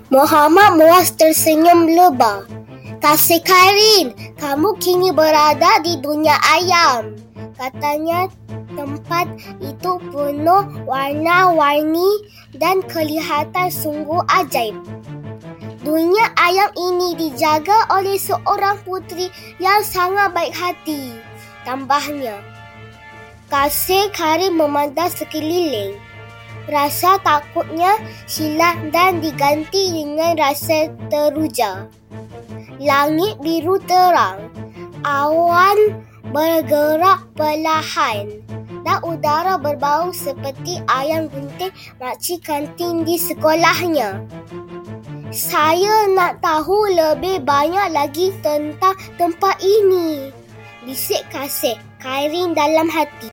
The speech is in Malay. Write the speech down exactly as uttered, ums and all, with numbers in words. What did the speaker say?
Muhammad Muaz tersenyum lebar. "Kasih Kairin, kamu kini berada di dunia ayam," katanya. Tempat itu penuh warna-warni dan kelihatan sungguh ajaib. "Dunia ayam ini dijaga oleh seorang puteri yang sangat baik hati," tambahnya. Kasih Kairin memandang sekeliling. Rasa takutnya hilang dan diganti dengan rasa teruja. Langit biru terang, awan bergerak perlahan dan udara berbau seperti ayam gunting makcik kantin di sekolahnya. "Saya nak tahu lebih banyak lagi tentang tempat ini," bisik Kasih Kairin dalam hati.